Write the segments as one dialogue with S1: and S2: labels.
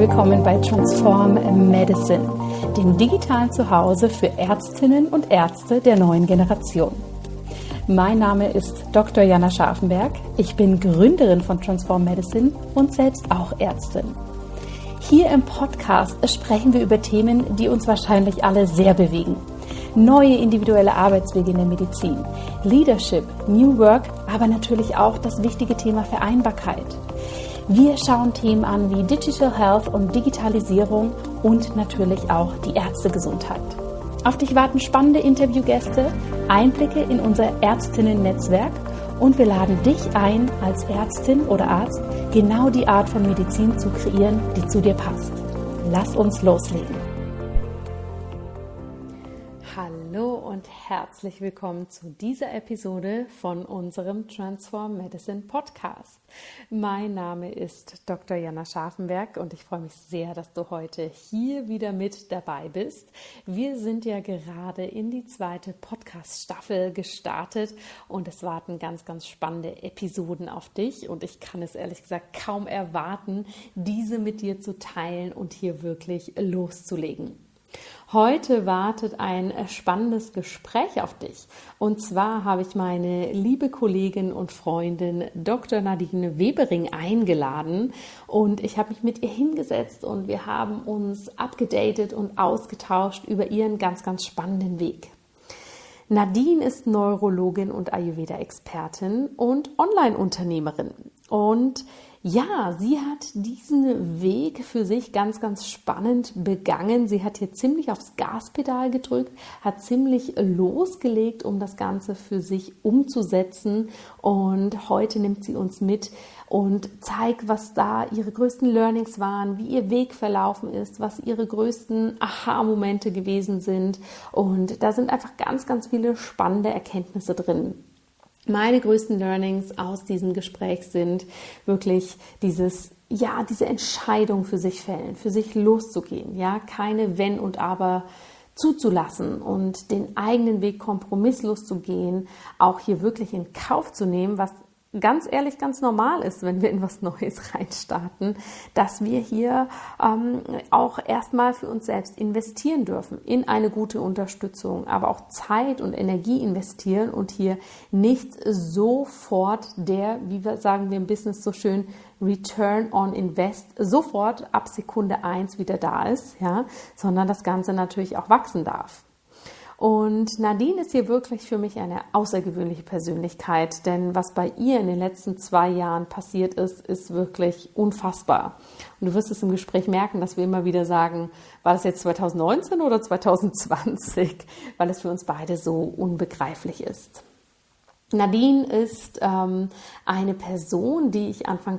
S1: willkommen bei Transform Medicine, dem digitalen Zuhause für Ärztinnen und Ärzte der neuen Generation. Mein Name ist Dr. Jana Scharfenberg. Ich bin Gründerin von Transform Medicine und selbst auch Ärztin. Hier im Podcast sprechen wir über Themen, die uns wahrscheinlich alle sehr bewegen. Neue individuelle Arbeitswege in der Medizin, Leadership, New Work, aber natürlich auch das wichtige Thema Vereinbarkeit. Wir schauen Themen an wie Digital Health und Digitalisierung und natürlich auch die Ärztegesundheit. Auf dich warten spannende Interviewgäste, Einblicke in unser Ärztinnen-Netzwerk und wir laden dich ein, als Ärztin oder Arzt genau die Art von Medizin zu kreieren, die zu dir passt. Lass uns loslegen. Hallo und herzlich willkommen zu dieser Episode von unserem Transform Medicine Podcast. Mein Name ist Dr. Jana Scharfenberg und ich freue mich sehr, dass du heute hier wieder mit dabei bist. Wir sind ja gerade in die zweite Podcast-Staffel gestartet und es warten ganz, ganz spannende Episoden auf dich und ich kann es ehrlich gesagt kaum erwarten, diese mit dir zu teilen und hier wirklich loszulegen. Heute wartet ein spannendes Gespräch auf dich. Und zwar habe ich meine liebe Kollegin und Freundin Dr. Nadine Webering eingeladen und ich habe mich mit ihr hingesetzt und wir haben uns abgedatet und ausgetauscht über ihren ganz, ganz spannenden Weg. Nadine ist Neurologin und Ayurveda-Expertin und Online-Unternehmerin. Und ja, sie hat diesen Weg für sich ganz, ganz spannend begangen. Sie hat hier ziemlich aufs Gaspedal gedrückt, hat ziemlich losgelegt, um das Ganze für sich umzusetzen. Und heute nimmt sie uns mit und zeigt, was da ihre größten Learnings waren, wie ihr Weg verlaufen ist, was ihre größten Aha-Momente gewesen sind. Und da sind einfach ganz, ganz viele spannende Erkenntnisse drin. Meine größten Learnings aus diesem Gespräch sind wirklich diese Entscheidung für sich fällen, für sich loszugehen, ja, keine Wenn und Aber zuzulassen und den eigenen Weg kompromisslos zu gehen, auch hier wirklich in Kauf zu nehmen, was ganz ehrlich ganz normal ist, wenn wir in was Neues reinstarten, dass wir hier auch erstmal für uns selbst investieren dürfen, in eine gute Unterstützung, aber auch Zeit und Energie investieren und hier nicht sofort sagen wir im Business so schön, Return on Invest sofort ab Sekunde 1 wieder da ist, ja, sondern das Ganze natürlich auch wachsen darf. Und Nadine ist hier wirklich für mich eine außergewöhnliche Persönlichkeit, denn was bei ihr in den letzten 2 Jahren passiert ist, ist wirklich unfassbar. Und du wirst es im Gespräch merken, dass wir immer wieder sagen, war das jetzt 2019 oder 2020, weil es für uns beide so unbegreiflich ist. Nadine ist eine Person, die ich Anfang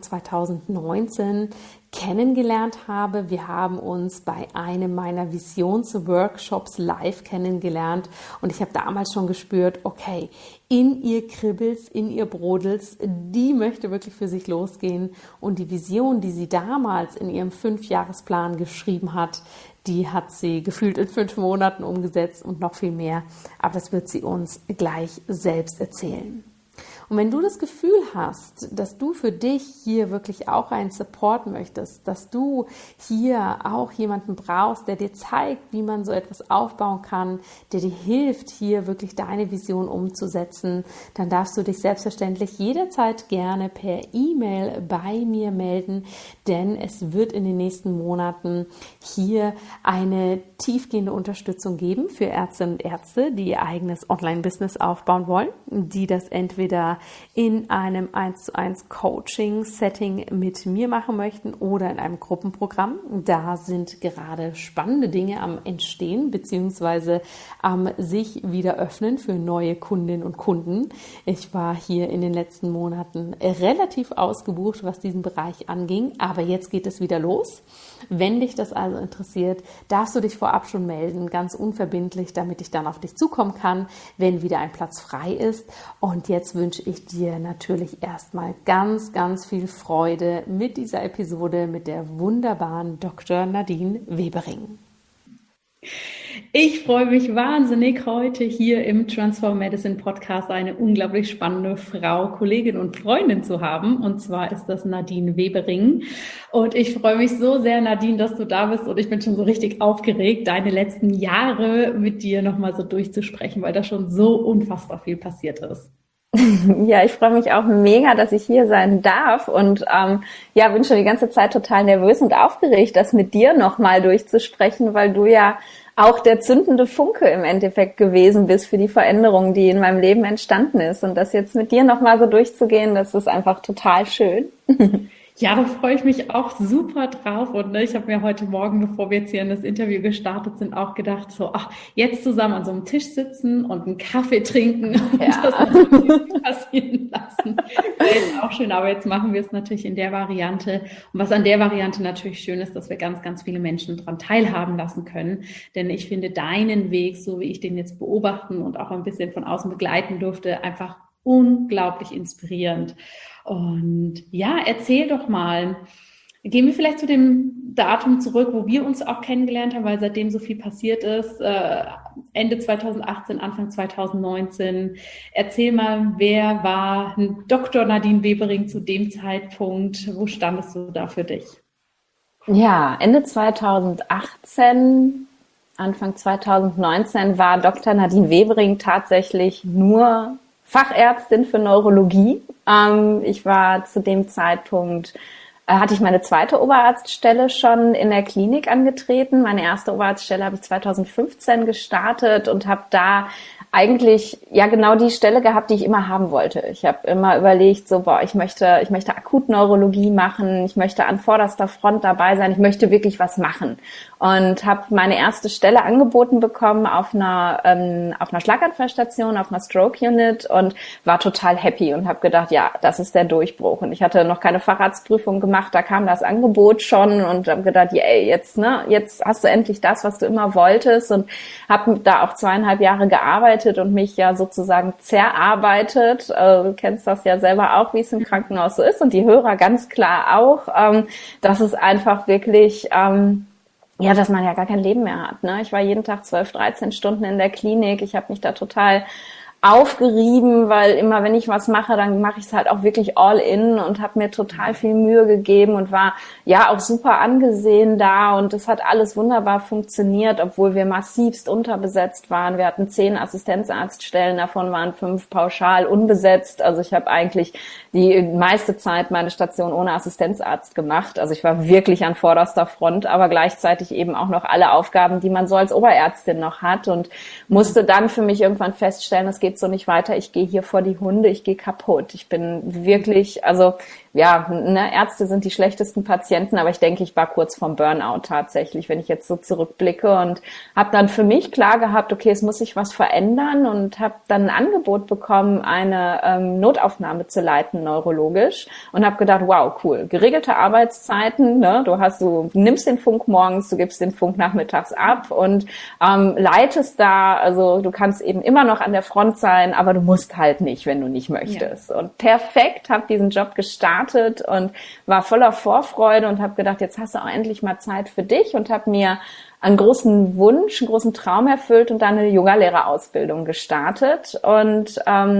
S1: 2019 kennengelernt habe. Wir haben uns bei einem meiner Visionsworkshops live kennengelernt und ich habe damals schon gespürt, okay, in ihr kribbelt's, in ihr brodelt's, die möchte wirklich für sich losgehen und die Vision, die sie damals in ihrem 5-Jahresplan geschrieben hat, die hat sie gefühlt in 5 Monaten umgesetzt und noch viel mehr, aber das wird sie uns gleich selbst erzählen. Und wenn du das Gefühl hast, dass du für dich hier wirklich auch einen Support möchtest, dass du hier auch jemanden brauchst, der dir zeigt, wie man so etwas aufbauen kann, der dir hilft, hier wirklich deine Vision umzusetzen, dann darfst du dich selbstverständlich jederzeit gerne per E-Mail bei mir melden, denn es wird in den nächsten Monaten hier eine tiefgehende Unterstützung geben für Ärztinnen und Ärzte, die ihr eigenes Online-Business aufbauen wollen, die das entweder in einem 1:1 Coaching-Setting mit mir machen möchten oder in einem Gruppenprogramm. Da sind gerade spannende Dinge am Entstehen bzw. am sich wieder öffnen für neue Kundinnen und Kunden. Ich war hier in den letzten Monaten relativ ausgebucht, was diesen Bereich anging, aber jetzt geht es wieder los. Wenn dich das also interessiert, darfst du dich vorab schon melden, ganz unverbindlich, damit ich dann auf dich zukommen kann, wenn wieder ein Platz frei ist. Und jetzt wünsche ich dir natürlich erstmal ganz, ganz viel Freude mit dieser Episode mit der wunderbaren Dr. Nadine Webering. Ich freue mich wahnsinnig, heute hier im Transform Medicine Podcast eine unglaublich spannende Frau, Kollegin und Freundin zu haben. Und zwar ist das Nadine Webering. Und ich freue mich so sehr, Nadine, dass du da bist. Und ich bin schon so richtig aufgeregt, deine letzten Jahre mit dir nochmal so durchzusprechen, weil da schon so unfassbar viel passiert ist.
S2: Ja, ich freue mich auch mega, dass ich hier sein darf und ja, bin schon die ganze Zeit total nervös und aufgeregt, das mit dir nochmal durchzusprechen, weil du ja auch der zündende Funke im Endeffekt gewesen bist für die Veränderung, die in meinem Leben entstanden ist. Und das jetzt mit dir nochmal so durchzugehen, das ist einfach total schön.
S1: Ja, da freue ich mich auch super drauf. Und ne, ich habe mir heute Morgen, bevor wir jetzt hier in das Interview gestartet sind, auch gedacht, so, ach, jetzt zusammen an so einem Tisch sitzen und einen Kaffee trinken und das
S2: Ja.
S1: natürlich passieren lassen. Wäre jetzt auch schön, aber jetzt machen wir es natürlich in der Variante. Und was an der Variante natürlich schön ist, dass wir ganz, ganz viele Menschen daran teilhaben lassen können. Denn ich finde deinen Weg, so wie ich den jetzt beobachten und auch ein bisschen von außen begleiten durfte, einfach unglaublich inspirierend. Und ja, erzähl doch mal, gehen wir vielleicht zu dem Datum zurück, wo wir uns auch kennengelernt haben, weil seitdem so viel passiert ist, Ende 2018, Anfang 2019. Erzähl mal, wer war Dr. Nadine Webering zu dem Zeitpunkt? Wo standest du da für dich?
S2: Ja, Ende 2018, Anfang 2019 war Dr. Nadine Webering tatsächlich nur Fachärztin für Neurologie. Ich war zu dem Zeitpunkt, hatte ich meine zweite Oberarztstelle schon in der Klinik angetreten. Meine erste Oberarztstelle habe ich 2015 gestartet und habe da eigentlich ja genau die Stelle gehabt, die ich immer haben wollte. Ich habe immer überlegt, so ich möchte Akutneurologie machen, ich möchte an vorderster Front dabei sein, ich möchte wirklich was machen und habe meine erste Stelle angeboten bekommen auf einer Schlaganfallstation, auf einer Stroke Unit und war total happy und habe gedacht, ja, das ist der Durchbruch. Und ich hatte noch keine Facharztprüfung gemacht, da kam das Angebot schon und habe gedacht, ja, jetzt hast du endlich das, was du immer wolltest und habe da auch 2,5 Jahre gearbeitet und mich ja sozusagen zerarbeitet. Du kennst das ja selber auch, wie es im Krankenhaus so ist und die Hörer ganz klar auch. Das ist einfach wirklich ja, dass man ja gar kein Leben mehr hat. Ne? Ich war jeden Tag 12, 13 Stunden in der Klinik. Ich habe mich da total aufgerieben, weil immer wenn ich was mache, dann mache ich es halt auch wirklich all in und habe mir total viel Mühe gegeben und war ja auch super angesehen da und das hat alles wunderbar funktioniert, obwohl wir massivst unterbesetzt waren. Wir hatten 10 Assistenzarztstellen, davon waren 5 pauschal unbesetzt. Also ich habe eigentlich die meiste Zeit meine Station ohne Assistenzarzt gemacht. Also ich war wirklich an vorderster Front, aber gleichzeitig eben auch noch alle Aufgaben, die man so als Oberärztin noch hat und musste dann für mich irgendwann feststellen, es geht so nicht weiter, ich gehe hier vor die Hunde, ich gehe kaputt. Ich bin wirklich, also ja, ne, Ärzte sind die schlechtesten Patienten, aber ich denke, ich war kurz vorm Burnout tatsächlich, wenn ich jetzt so zurückblicke und habe dann für mich klar gehabt, okay, es muss sich was verändern und habe dann ein Angebot bekommen, eine Notaufnahme zu leiten, neurologisch und habe gedacht, wow, cool, geregelte Arbeitszeiten, ne? Du nimmst den Funk morgens, du gibst den Funk nachmittags ab und leitest da, also du kannst eben immer noch an der Front sein, aber du musst halt nicht, wenn du nicht möchtest. Ja. Und perfekt, habe diesen Job gestartet und war voller Vorfreude und habe gedacht, jetzt hast du auch endlich mal Zeit für dich und habe mir einen großen Wunsch, einen großen Traum erfüllt und dann eine Yogalehrerausbildung gestartet und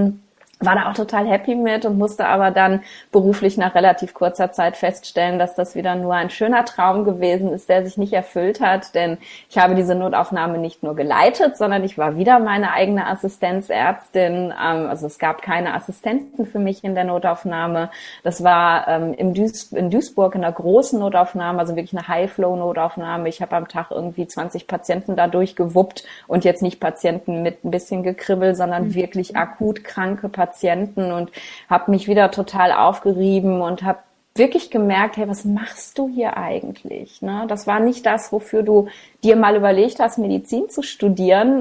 S2: war da auch total happy mit und musste aber dann beruflich nach relativ kurzer Zeit feststellen, dass das wieder nur ein schöner Traum gewesen ist, der sich nicht erfüllt hat, denn ich habe diese Notaufnahme nicht nur geleitet, sondern ich war wieder meine eigene Assistenzärztin, also es gab keine Assistenten für mich in der Notaufnahme, das war in Duisburg in einer großen Notaufnahme, also wirklich eine High-Flow-Notaufnahme, ich habe am Tag irgendwie 20 Patienten da durchgewuppt und jetzt nicht Patienten mit ein bisschen Gekribbel, sondern wirklich akut kranke Patienten und habe mich wieder total aufgerieben und habe wirklich gemerkt, hey, was machst du hier eigentlich? Ne? Das war nicht das, wofür du dir mal überlegt hast, Medizin zu studieren.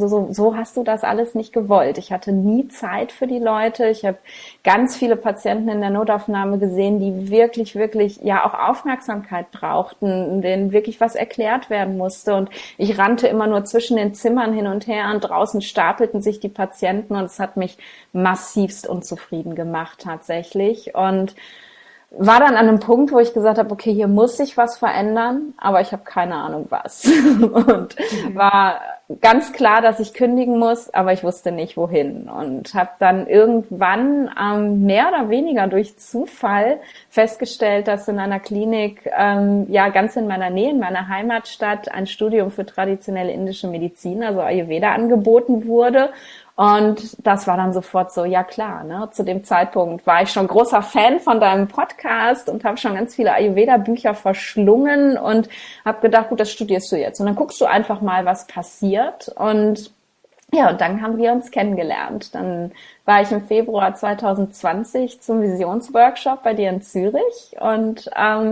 S2: So hast du das alles nicht gewollt. Ich hatte nie Zeit für die Leute. Ich habe ganz viele Patienten in der Notaufnahme gesehen, die wirklich, wirklich ja auch Aufmerksamkeit brauchten, denen wirklich was erklärt werden musste. Und ich rannte immer nur zwischen den Zimmern hin und her und draußen stapelten sich die Patienten und es hat mich massivst unzufrieden gemacht tatsächlich. Und war dann an einem Punkt, wo ich gesagt habe, okay, hier muss sich was verändern, aber ich habe keine Ahnung was. Und war ganz klar, dass ich kündigen muss, aber ich wusste nicht wohin. Und habe dann irgendwann mehr oder weniger durch Zufall festgestellt, dass in einer Klinik, ja ganz in meiner Nähe, in meiner Heimatstadt, ein Studium für traditionelle indische Medizin, also Ayurveda, angeboten wurde. Und das war dann sofort so, ja klar, ne? Zu dem Zeitpunkt war ich schon großer Fan von deinem Podcast und habe schon ganz viele Ayurveda-Bücher verschlungen und habe gedacht, gut, das studierst du jetzt. Und dann guckst du einfach mal, was passiert. Und ja, und dann haben wir uns kennengelernt. Dann war ich im Februar 2020 zum Visionsworkshop bei dir in Zürich und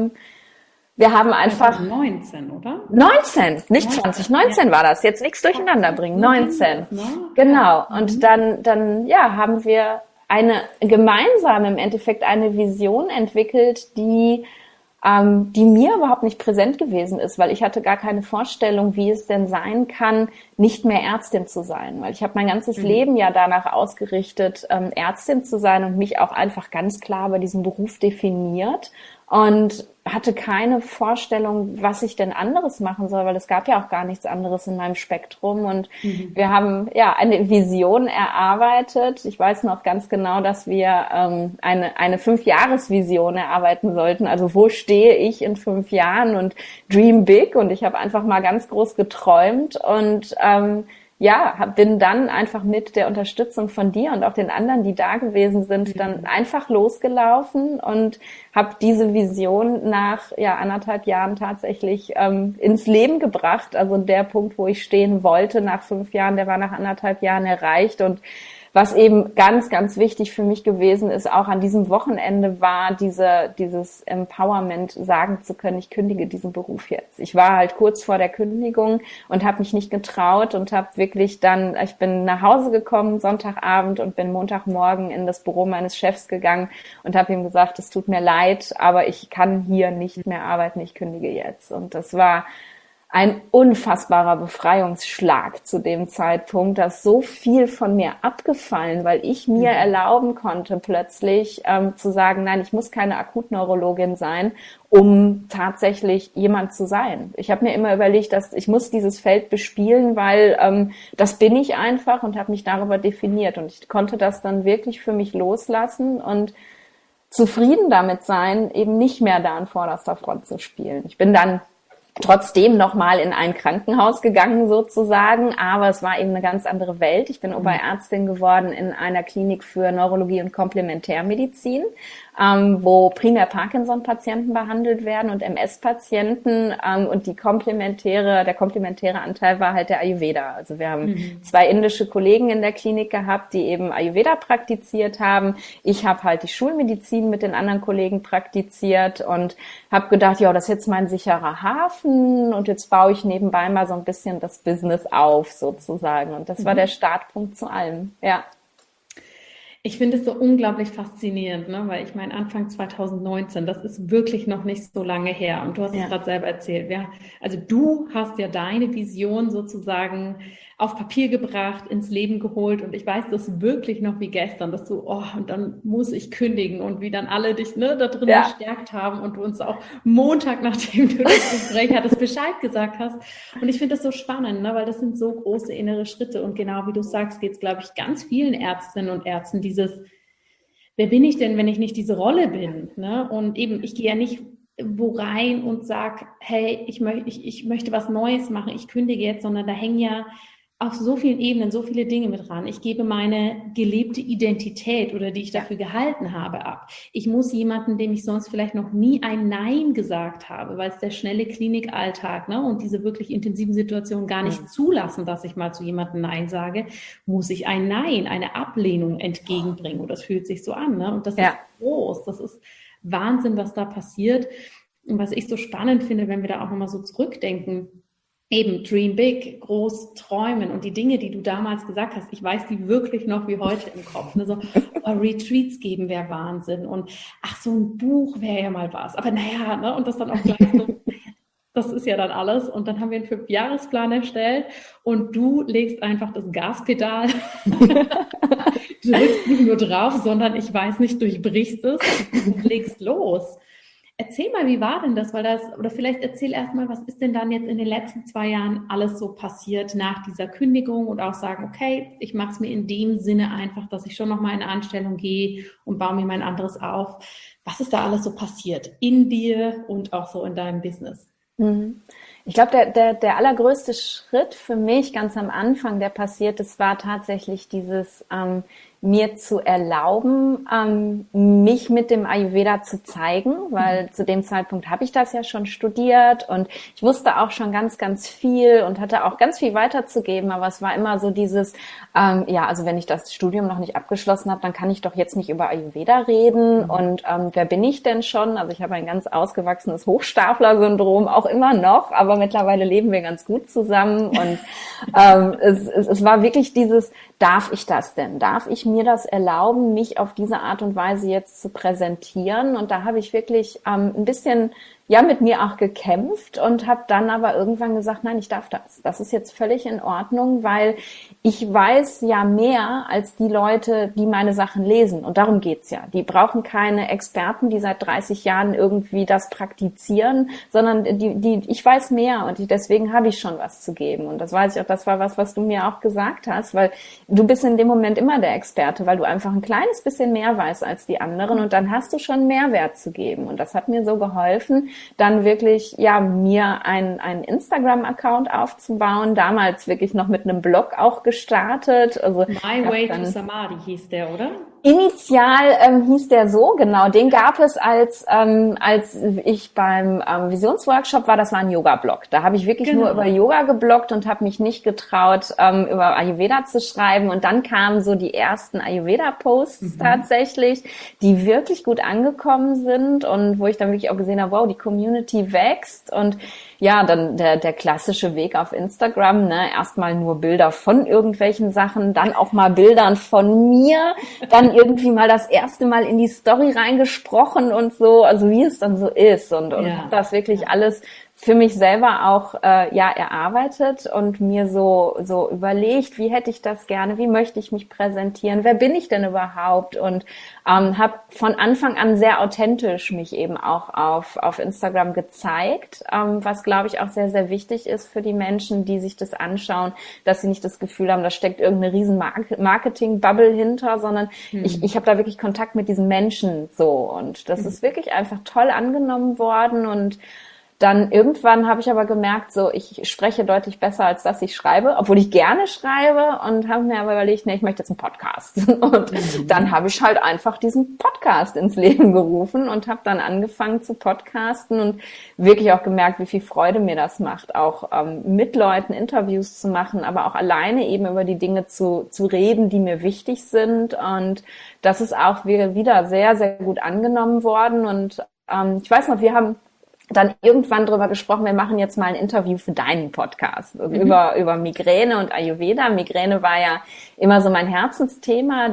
S2: wir haben einfach
S1: 19, oder?
S2: 19, nicht 20, 19 war das. Jetzt nichts durcheinander bringen. 19. Genau. Und dann, ja, haben wir gemeinsam im Endeffekt eine Vision entwickelt, die mir überhaupt nicht präsent gewesen ist, weil ich hatte gar keine Vorstellung, wie es denn sein kann, nicht mehr Ärztin zu sein. Weil ich habe mein ganzes Leben ja danach ausgerichtet, Ärztin zu sein und mich auch einfach ganz klar bei diesem Beruf definiert und hatte keine Vorstellung, was ich denn anderes machen soll, weil es gab ja auch gar nichts anderes in meinem Spektrum. Und wir haben ja eine Vision erarbeitet. Ich weiß noch ganz genau, dass wir eine 5-Jahres-Vision erarbeiten sollten. Also wo stehe ich in 5 Jahren und dream big. Und ich habe einfach mal ganz groß geträumt und ja, bin dann einfach mit der Unterstützung von dir und auch den anderen, die da gewesen sind, dann einfach losgelaufen und habe diese Vision nach 1,5 Jahren tatsächlich ins Leben gebracht. Also der Punkt, wo ich stehen wollte nach 5 Jahren, der war nach 1,5 Jahren erreicht. Und was eben ganz, ganz wichtig für mich gewesen ist, auch an diesem Wochenende, war dieses Empowerment, sagen zu können, ich kündige diesen Beruf jetzt. Ich war halt kurz vor der Kündigung und habe mich nicht getraut und habe wirklich ich bin nach Hause gekommen Sonntagabend und bin Montagmorgen in das Büro meines Chefs gegangen und habe ihm gesagt, es tut mir leid, aber ich kann hier nicht mehr arbeiten, ich kündige jetzt. Und das war ein unfassbarer Befreiungsschlag zu dem Zeitpunkt, dass so viel von mir abgefallen, weil ich mir erlauben konnte, plötzlich zu sagen, nein, ich muss keine Akutneurologin sein, um tatsächlich jemand zu sein. Ich habe mir immer überlegt, dass ich muss dieses Feld bespielen, weil das bin ich einfach und habe mich darüber definiert. Und ich konnte das dann wirklich für mich loslassen und zufrieden damit sein, eben nicht mehr da an vorderster Front zu spielen. Ich bin dann trotzdem nochmal in ein Krankenhaus gegangen sozusagen, aber es war eben eine ganz andere Welt. Ich bin Oberärztin geworden in einer Klinik für Neurologie und Komplementärmedizin, wo primär Parkinson-Patienten behandelt werden und MS-Patienten und der komplementäre Anteil war halt der Ayurveda. Also wir haben 2 indische Kollegen in der Klinik gehabt, die eben Ayurveda praktiziert haben. Ich habe halt die Schulmedizin mit den anderen Kollegen praktiziert und habe gedacht, ja, das ist jetzt mein sicherer Hafen und jetzt baue ich nebenbei mal so ein bisschen das Business auf sozusagen. Und das war der Startpunkt zu allem, ja.
S1: Ich finde es so unglaublich faszinierend, ne? Weil ich meine, Anfang 2019, das ist wirklich noch nicht so lange her. Und du hast es gerade selber erzählt. Also du hast ja deine Vision sozusagen auf Papier gebracht, ins Leben geholt. Und ich weiß das wirklich noch wie gestern, dass du, und dann muss ich kündigen und wie dann alle dich da drin bestärkt haben und du uns auch Montag, nachdem du das Gespräch hattest, Bescheid gesagt hast. Und ich finde das so spannend, ne? Weil das sind so große innere Schritte. Und genau wie du sagst, geht es, glaube ich, ganz vielen Ärztinnen und Ärzten wer bin ich denn, wenn ich nicht diese Rolle bin? Ne? Und eben, ich gehe ja nicht wo rein und sage, hey, ich möchte was Neues machen, ich kündige jetzt, sondern da hängen ja auf so vielen Ebenen so viele Dinge mit dran. Ich gebe meine gelebte Identität oder die ich dafür gehalten habe ab. Ich muss jemanden, dem ich sonst vielleicht noch nie ein Nein gesagt habe, weil es der schnelle Klinikalltag und diese wirklich intensiven Situationen gar nicht zulassen, dass ich mal zu jemandem Nein sage, muss ich ein Nein, eine Ablehnung entgegenbringen. Und das fühlt sich so an. Ne? Und das ist groß. Das ist Wahnsinn, was da passiert. Und was ich so spannend finde, wenn wir da auch nochmal so zurückdenken, eben dream big, groß träumen und die Dinge, die du damals gesagt hast, ich weiß die wirklich noch wie heute im Kopf. Ne? So, Retreats geben wäre Wahnsinn und so ein Buch wäre ja mal was. Aber und das dann auch gleich so, das ist ja dann alles. Und dann haben wir einen 5-Jahresplan erstellt und du legst einfach das Gaspedal Du drückst nicht nur drauf, sondern ich weiß nicht, durchbrichst es und legst los. Erzähl mal, wie war denn das? Oder vielleicht erzähl erstmal, was ist denn dann jetzt in den letzten 2 Jahren alles so passiert nach dieser Kündigung und auch sagen, okay, ich mache es mir in dem Sinne einfach, dass ich schon nochmal in eine Anstellung gehe und baue mir mein anderes auf. Was ist da alles so passiert in dir und auch so in deinem Business?
S2: Mhm. Ich glaube, der allergrößte Schritt für mich ganz am Anfang, der passiert ist, war tatsächlich dieses mir zu erlauben, mich mit dem Ayurveda zu zeigen, weil zu dem Zeitpunkt habe ich das ja schon studiert und ich wusste auch schon ganz, ganz viel und hatte auch ganz viel weiterzugeben, aber es war immer so dieses, ja, also wenn ich das Studium noch nicht abgeschlossen habe, dann kann ich doch jetzt nicht über Ayurveda reden und wer bin ich denn schon? Also ich habe ein ganz ausgewachsenes Hochstapler-Syndrom, auch immer noch, aber mittlerweile leben wir ganz gut zusammen und es war wirklich dieses, darf ich das denn? Darf ich mir das erlauben, mich auf diese Art und Weise jetzt zu präsentieren? Und da habe ich wirklich ein bisschen ja mit mir auch gekämpft und habe dann aber irgendwann gesagt, nein, ich darf das. Das ist jetzt völlig in Ordnung, weil ich weiß ja mehr als die Leute, die meine Sachen lesen. Und darum geht's ja. Die brauchen keine Experten, die seit 30 Jahren irgendwie das praktizieren, sondern ich weiß mehr und deswegen habe ich schon was zu geben. Und das weiß ich auch, das war was du mir auch gesagt hast, weil du bist in dem Moment immer der Experte, weil du einfach ein kleines bisschen mehr weißt als die anderen und dann hast du schon Mehrwert zu geben. Und das hat mir so geholfen, dann wirklich, ja, mir einen Instagram-Account aufzubauen, damals wirklich noch mit einem Blog auch gestartet. Also
S1: My Way to Samadhi hieß der, oder?
S2: Initial hieß der so, genau. Den gab es als ich beim Visionsworkshop war, das war ein Yoga-Blog. Da habe ich wirklich nur über Yoga gebloggt und habe mich nicht getraut, über Ayurveda zu schreiben. Und dann kamen so die ersten Ayurveda-Posts tatsächlich, die wirklich gut angekommen sind und wo ich dann wirklich auch gesehen habe, wow, die Community wächst. Und ja, dann der klassische Weg auf Instagram, ne, erstmal nur Bilder von irgendwelchen Sachen, dann auch mal Bildern von mir, dann irgendwie mal das erste Mal in die Story reingesprochen und so, also wie es dann so ist und habe das wirklich alles für mich selber auch erarbeitet und mir so überlegt, wie hätte ich das gerne, wie möchte ich mich präsentieren, wer bin ich denn überhaupt und habe von Anfang an sehr authentisch mich eben auch auf Instagram gezeigt, was glaube ich auch sehr, sehr wichtig ist für die Menschen, die sich das anschauen, dass sie nicht das Gefühl haben, da steckt irgendeine riesen Marketing-Bubble hinter, sondern ich habe da wirklich Kontakt mit diesen Menschen so und das ist wirklich einfach toll angenommen worden und dann irgendwann habe ich aber gemerkt, so ich spreche deutlich besser, als dass ich schreibe, obwohl ich gerne schreibe und habe mir aber überlegt, nee, ich möchte jetzt einen Podcast. Und dann habe ich halt einfach diesen Podcast ins Leben gerufen und habe dann angefangen zu podcasten und wirklich auch gemerkt, wie viel Freude mir das macht, auch mit Leuten Interviews zu machen, aber auch alleine eben über die Dinge zu reden, die mir wichtig sind. Und das ist auch wieder sehr, sehr gut angenommen worden. Und ich weiß noch, wir haben dann irgendwann drüber gesprochen, wir machen jetzt mal ein Interview für deinen Podcast über Migräne und Ayurveda. Migräne war ja immer so mein Herzensthema,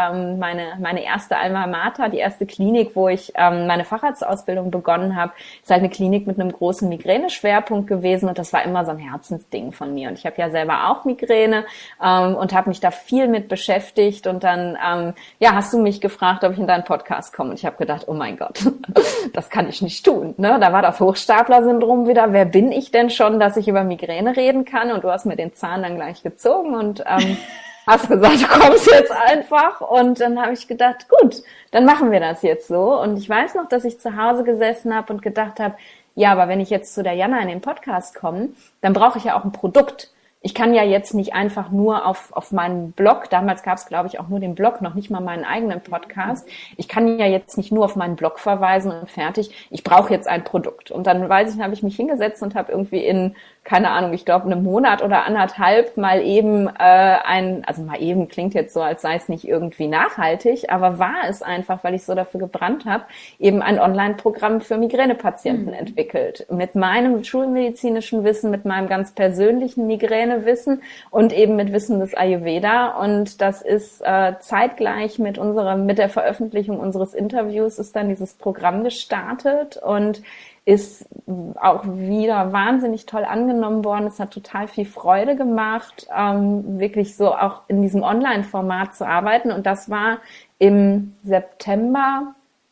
S2: meine erste Alma Mater, die erste Klinik, wo ich meine Facharztausbildung begonnen habe, ist halt eine Klinik mit einem großen Migräne-Schwerpunkt gewesen und das war immer so ein Herzensding von mir. Und ich habe ja selber auch Migräne und habe mich da viel mit beschäftigt und dann hast du mich gefragt, ob ich in deinen Podcast komme und ich habe gedacht, oh mein Gott, das kann ich nicht tun. Ne? Da war das Hochstapler-Syndrom wieder. Wer bin ich denn schon, dass ich über Migräne reden kann? Und du hast mir den Zahn dann gleich gezogen und hast gesagt, du kommst jetzt einfach. Und dann habe ich gedacht, gut, dann machen wir das jetzt so. Und ich weiß noch, dass ich zu Hause gesessen habe und gedacht habe, ja, aber wenn ich jetzt zu der Jana in den Podcast komme, dann brauche ich ja auch ein Produkt. Ich kann ja jetzt nicht einfach nur auf meinen Blog, damals gab es, glaube ich, auch nur den Blog, noch nicht mal meinen eigenen Podcast. Ich kann ja jetzt nicht nur auf meinen Blog verweisen und fertig. Ich brauche jetzt ein Produkt. Und dann habe ich mich hingesetzt und habe irgendwie in, keine Ahnung, ich glaube, einem Monat oder anderthalb mal eben also mal eben klingt jetzt so, als sei es nicht irgendwie nachhaltig, aber war es einfach, weil ich so dafür gebrannt habe, eben ein Online-Programm für Migränepatienten entwickelt. Mit meinem schulmedizinischen Wissen, mit meinem ganz persönlichen Migränewissen und eben mit Wissen des Ayurveda. Und das ist zeitgleich mit der Veröffentlichung unseres Interviews ist dann dieses Programm gestartet und ist auch wieder wahnsinnig toll angenommen worden. Es hat total viel Freude gemacht, wirklich so auch in diesem Online-Format zu arbeiten. Und das war im September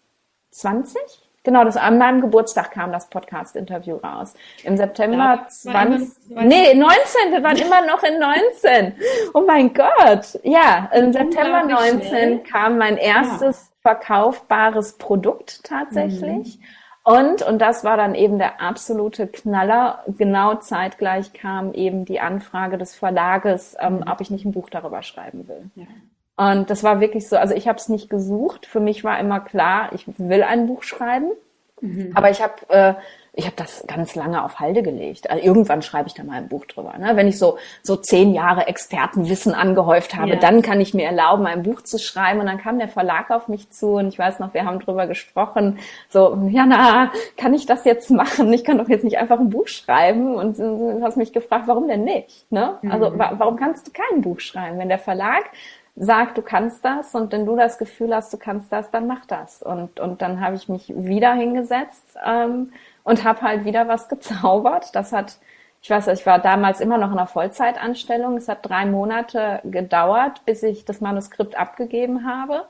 S2: 20? Genau, an meinem Geburtstag kam das Podcast-Interview raus. Im September 20, nee, 19, wir waren immer noch in 19. Oh mein Gott. Ja, im September 19 kam mein erstes verkaufbares Produkt tatsächlich. Und das war dann eben der absolute Knaller. Genau zeitgleich kam eben die Anfrage des Verlages, ob ich nicht ein Buch darüber schreiben will. Ja. Und das war wirklich so, also ich habe es nicht gesucht. Für mich war immer klar, ich will ein Buch schreiben. Aber ich habe das ganz lange auf Halde gelegt. Also irgendwann schreibe ich da mal ein Buch drüber. Ne? Wenn ich so 10 Jahre Expertenwissen angehäuft habe, dann kann ich mir erlauben, ein Buch zu schreiben. Und dann kam der Verlag auf mich zu und ich weiß noch, wir haben drüber gesprochen. So, Jana, kann ich das jetzt machen? Ich kann doch jetzt nicht einfach ein Buch schreiben. Und du hast mich gefragt, warum denn nicht? Ne? Also warum kannst du kein Buch schreiben? Wenn der Verlag sagt, du kannst das und wenn du das Gefühl hast, du kannst das, dann mach das. Und dann habe ich mich wieder hingesetzt und habe halt wieder was gezaubert. Ich weiß, ich war damals immer noch in einer Vollzeitanstellung. Es hat 3 Monate gedauert, bis ich das Manuskript abgegeben habe.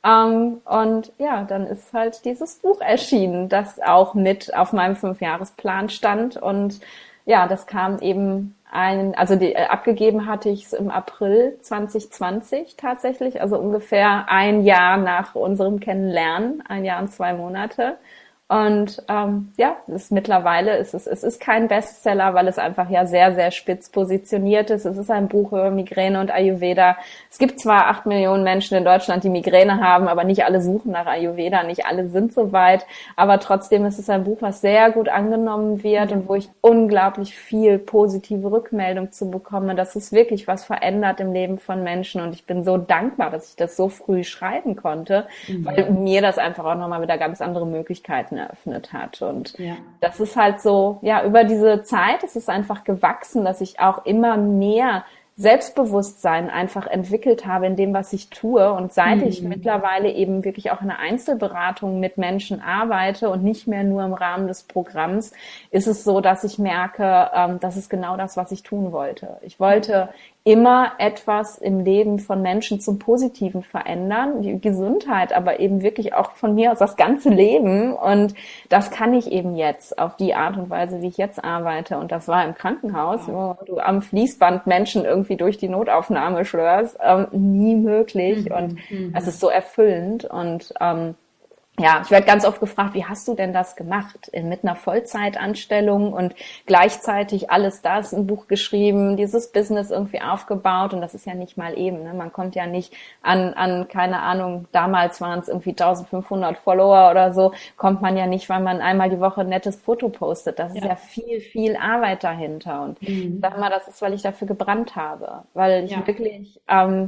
S2: Und ja, dann ist halt dieses Buch erschienen, das auch mit auf meinem 5-Jahresplan stand. Und ja, das kam eben abgegeben hatte ich es im April 2020 tatsächlich, also ungefähr ein Jahr nach unserem Kennenlernen, 1 Jahr und 2 Monate. Und mittlerweile ist es ist kein Bestseller, weil es einfach ja sehr, sehr spitz positioniert ist. Es ist ein Buch über Migräne und Ayurveda. Es gibt zwar 8 Millionen Menschen in Deutschland, die Migräne haben, aber nicht alle suchen nach Ayurveda, nicht alle sind so weit. Aber trotzdem ist es ein Buch, was sehr gut angenommen wird und wo ich unglaublich viel positive Rückmeldung zu bekomme, dass es wirklich was verändert im Leben von Menschen. Und ich bin so dankbar, dass ich das so früh schreiben konnte, weil mir das einfach auch nochmal wieder ganz andere Möglichkeiten eröffnet hat. Und das ist halt so, ja, über diese Zeit ist es einfach gewachsen, dass ich auch immer mehr Selbstbewusstsein einfach entwickelt habe in dem, was ich tue. Und seit ich mittlerweile eben wirklich auch in einer Einzelberatung mit Menschen arbeite und nicht mehr nur im Rahmen des Programms, ist es so, dass ich merke, das ist genau das, was ich tun wollte. Ich wollte immer etwas im Leben von Menschen zum Positiven verändern, die Gesundheit, aber eben wirklich auch von mir aus das ganze Leben. Und das kann ich eben jetzt auf die Art und Weise, wie ich jetzt arbeite. Und das war im Krankenhaus, wo du am Fließband Menschen irgendwie durch die Notaufnahme schlörst, nie möglich. Und es ist so erfüllend. Und ja, ich werde ganz oft gefragt, wie hast du denn das gemacht? Mit einer Vollzeitanstellung und gleichzeitig alles das, ein Buch geschrieben, dieses Business irgendwie aufgebaut. Und das ist ja nicht mal eben, ne? Man kommt ja nicht an, keine Ahnung, damals waren es irgendwie 1500 Follower oder so, kommt man ja nicht, weil man einmal die Woche ein nettes Foto postet. Das ist ja viel, viel Arbeit dahinter. Und ich sag mal, das ist, weil ich dafür gebrannt habe. Weil ich wirklich,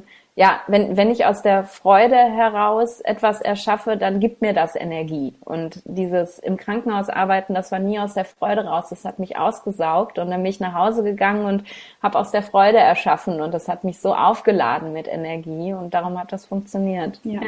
S2: wenn ich aus der Freude heraus etwas erschaffe, dann gibt mir das Energie. Und dieses im Krankenhaus arbeiten, das war nie aus der Freude raus. Das hat mich ausgesaugt und dann bin ich nach Hause gegangen und habe aus der Freude erschaffen. Und das hat mich so aufgeladen mit Energie und darum hat das funktioniert.
S1: Ja.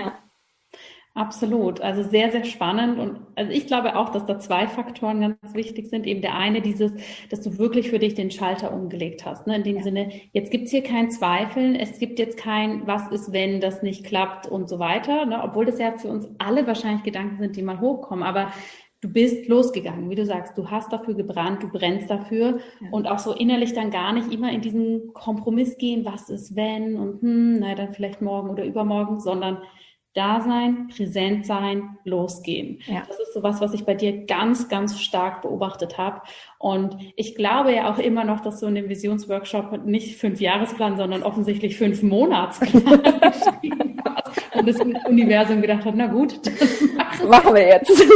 S1: Absolut, also sehr, sehr spannend und also ich glaube auch, dass da 2 Faktoren ganz wichtig sind. Eben der eine dass du wirklich für dich den Schalter umgelegt hast, ne? In dem Sinne, jetzt gibt's hier kein Zweifeln, es gibt jetzt kein, was ist, wenn das nicht klappt und so weiter, ne? Obwohl das ja für uns alle wahrscheinlich Gedanken sind, die mal hochkommen, aber du bist losgegangen, wie du sagst, du hast dafür gebrannt, du brennst dafür und auch so innerlich dann gar nicht immer in diesen Kompromiss gehen, was ist, wenn und dann vielleicht morgen oder übermorgen, sondern da sein, präsent sein, losgehen. Ja. Das ist sowas, was ich bei dir ganz, ganz stark beobachtet habe. Und ich glaube ja auch immer noch, dass du in dem Visionsworkshop nicht 5-Jahresplan, sondern offensichtlich 5-Monatsplan geschrieben hast. Und das Universum gedacht hat, na gut, dann
S2: machen wir jetzt.
S1: Ist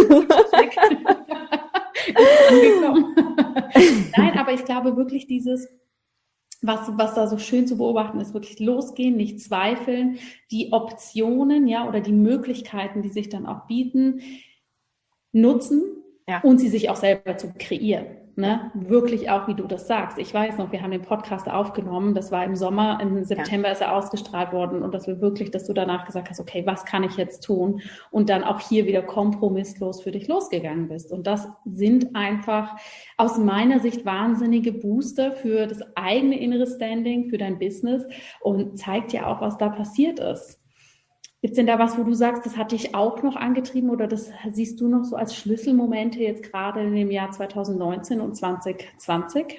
S1: angekommen. Nein, aber ich glaube wirklich was da so schön zu beobachten ist, wirklich losgehen, nicht zweifeln, die Optionen, oder die Möglichkeiten, die sich dann auch bieten, nutzen und sie sich auch selber zu kreieren. Ne? Wirklich auch, wie du das sagst. Ich weiß noch, wir haben den Podcast aufgenommen, das war im Sommer, im September ist er ausgestrahlt worden und dass du danach gesagt hast, okay, was kann ich jetzt tun? Und dann auch hier wieder kompromisslos für dich losgegangen bist. Und das sind einfach aus meiner Sicht wahnsinnige Booster für das eigene innere Standing, für dein Business und zeigt ja auch, was da passiert ist. Gibt es denn da was, wo du sagst, das hat dich auch noch angetrieben oder das siehst du noch so als Schlüsselmomente jetzt gerade in dem Jahr 2019 und 2020?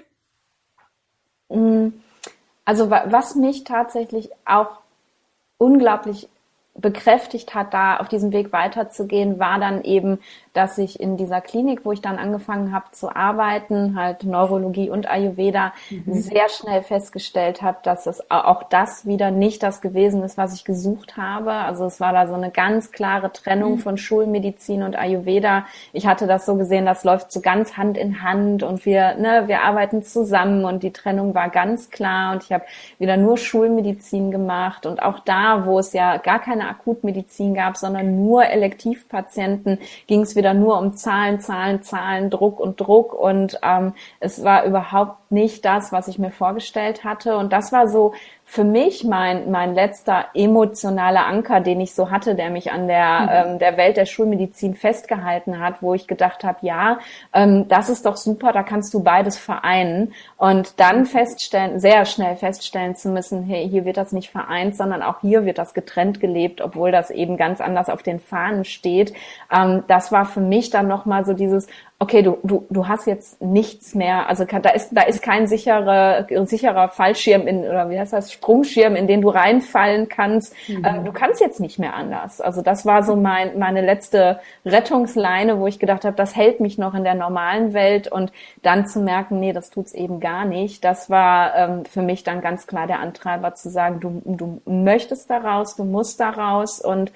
S2: Also was mich tatsächlich auch unglaublich bekräftigt hat, da auf diesem Weg weiterzugehen, war dann eben, dass ich in dieser Klinik, wo ich dann angefangen habe zu arbeiten, halt Neurologie und Ayurveda, sehr schnell festgestellt habe, dass es auch das wieder nicht das gewesen ist, was ich gesucht habe. Also es war da so eine ganz klare Trennung von Schulmedizin und Ayurveda. Ich hatte das so gesehen, das läuft so ganz Hand in Hand und wir arbeiten zusammen und die Trennung war ganz klar und ich habe wieder nur Schulmedizin gemacht und auch da, wo es ja gar keine Akutmedizin gab, sondern nur Elektivpatienten, ging es wieder nur um Zahlen, Zahlen, Zahlen, Druck und es war überhaupt nicht das, was ich mir vorgestellt hatte und das war so für mich mein letzter emotionaler Anker, den ich so hatte, der mich an der Welt der Schulmedizin festgehalten hat, wo ich gedacht habe, ja, das ist doch super, da kannst du beides vereinen und dann sehr schnell feststellen zu müssen, hey, hier wird das nicht vereint, sondern auch hier wird das getrennt gelebt, obwohl das eben ganz anders auf den Fahnen steht. Das war für mich dann nochmal so dieses, okay, du hast jetzt nichts mehr, also da ist kein sicherer Fallschirm oder wie heißt das, Sprungschirm, in den du reinfallen kannst. Du kannst jetzt nicht mehr anders. Also das war so meine letzte Rettungsleine, wo ich gedacht habe, das hält mich noch in der normalen Welt und dann zu merken, nee, das tut's eben gar nicht. Das war für mich dann ganz klar der Antreiber zu sagen, du möchtest da raus, du musst da raus und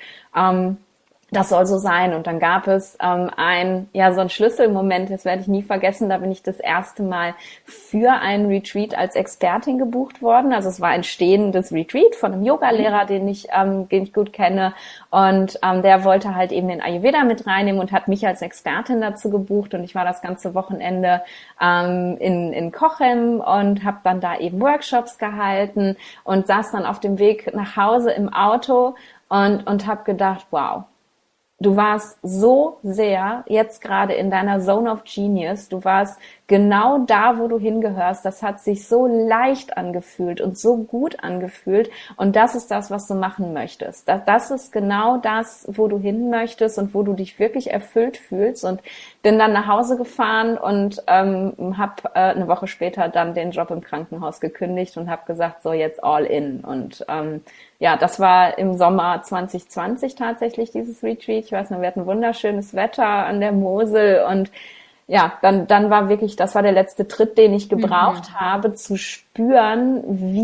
S2: das soll so sein. Und dann gab es so einen Schlüsselmoment, das werde ich nie vergessen, da bin ich das erste Mal für einen Retreat als Expertin gebucht worden. Also es war ein stehendes Retreat von einem Yogalehrer, den ich gut kenne. Und der wollte halt eben den Ayurveda mit reinnehmen und hat mich als Expertin dazu gebucht. Und ich war das ganze Wochenende in Cochem und habe dann da eben Workshops gehalten und saß dann auf dem Weg nach Hause im Auto und habe gedacht, wow, du warst so sehr jetzt gerade in deiner Zone of Genius. Du warst genau da, wo du hingehörst. Das hat sich so leicht angefühlt und so gut angefühlt. Und das ist das, was du machen möchtest. Das ist genau das, wo du hin möchtest und wo du dich wirklich erfüllt fühlst. Und bin dann nach Hause gefahren und habe eine Woche später dann den Job im Krankenhaus gekündigt und habe gesagt, so jetzt all in. Und das war im Sommer 2020 tatsächlich dieses Retreat. Ich weiß noch, wir hatten wunderschönes Wetter an der Mosel und ja, dann war wirklich, das war der letzte Tritt, den ich gebraucht habe, zu spüren,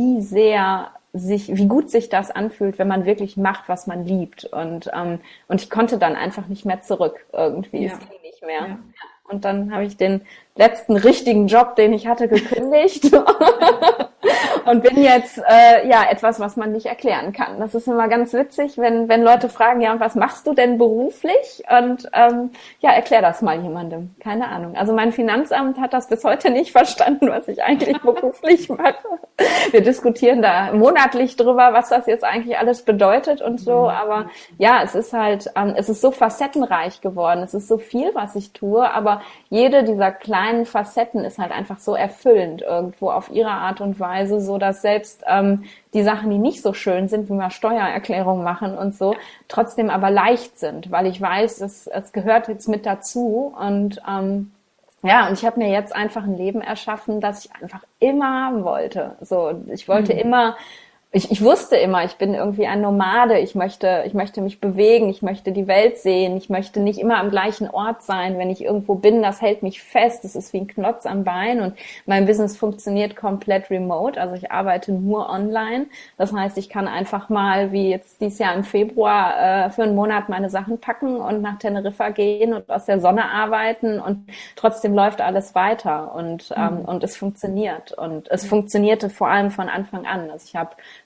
S2: wie gut sich das anfühlt, wenn man wirklich macht, was man liebt. Und ich konnte dann einfach nicht mehr zurück irgendwie. Es ging nicht mehr. Ja. Und dann habe ich den letzten richtigen Job, den ich hatte, gekündigt und bin jetzt etwas, was man nicht erklären kann. Das ist immer ganz witzig, wenn Leute fragen, ja, und was machst du denn beruflich? Und erklär das mal jemandem. Keine Ahnung. Also mein Finanzamt hat das bis heute nicht verstanden, was ich eigentlich beruflich mache. Wir diskutieren da monatlich drüber, was das jetzt eigentlich alles bedeutet und so. Aber ja, es ist halt, es ist so facettenreich geworden. Es ist so viel, was ich tue, aber jede dieser kleinen Facetten ist halt einfach so erfüllend irgendwo auf ihre Art und Weise, so dass selbst die Sachen, die nicht so schön sind, wie mal Steuererklärung machen und so, trotzdem aber leicht sind, weil ich weiß, es gehört jetzt mit dazu und und ich habe mir jetzt einfach ein Leben erschaffen, das ich einfach immer haben wollte. So, ich wollte immer. Ich wusste immer, ich bin irgendwie ein Nomade, ich möchte mich bewegen, ich möchte die Welt sehen, ich möchte nicht immer am gleichen Ort sein. Wenn ich irgendwo bin, das hält mich fest, das ist wie ein Klotz am Bein und mein Business funktioniert komplett remote, also ich arbeite nur online. Das heißt, ich kann einfach mal, wie jetzt dieses Jahr im Februar, für einen Monat meine Sachen packen und nach Teneriffa gehen und aus der Sonne arbeiten und trotzdem läuft alles weiter und es funktioniert und es funktionierte vor allem von Anfang an. Also ich habe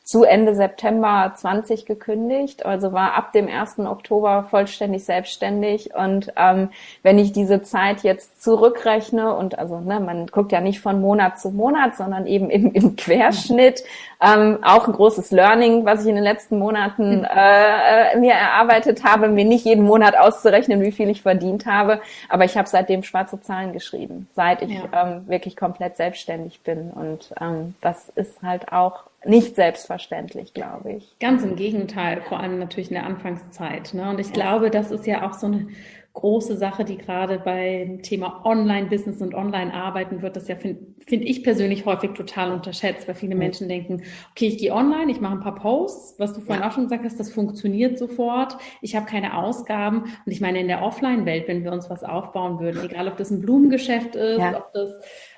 S2: zu Ende September 20 gekündigt, also war ab dem 1. Oktober vollständig selbstständig. Und wenn ich diese Zeit jetzt zurückrechne und also man guckt ja nicht von Monat zu Monat, sondern eben im Querschnitt, auch ein großes Learning, was ich in den letzten Monaten mir erarbeitet habe, mir nicht jeden Monat auszurechnen, wie viel ich verdient habe, aber ich habe seitdem schwarze Zahlen geschrieben, seit ich wirklich komplett selbstständig bin, und das ist halt auch nicht selbstverständlich, glaube ich.
S1: Ganz im Gegenteil, vor allem natürlich in der Anfangszeit, ne? Und ich glaube, das ist ja auch so eine große Sache, die gerade beim Thema Online-Business und Online-Arbeiten wird, das ja, finde ich persönlich häufig total unterschätzt, weil viele Menschen denken, okay, ich gehe online, ich mache ein paar Posts, was du vorhin auch schon gesagt hast, das funktioniert sofort, ich habe keine Ausgaben. Und ich meine, in der Offline-Welt, wenn wir uns was aufbauen würden, egal ob das ein Blumengeschäft ist, ob das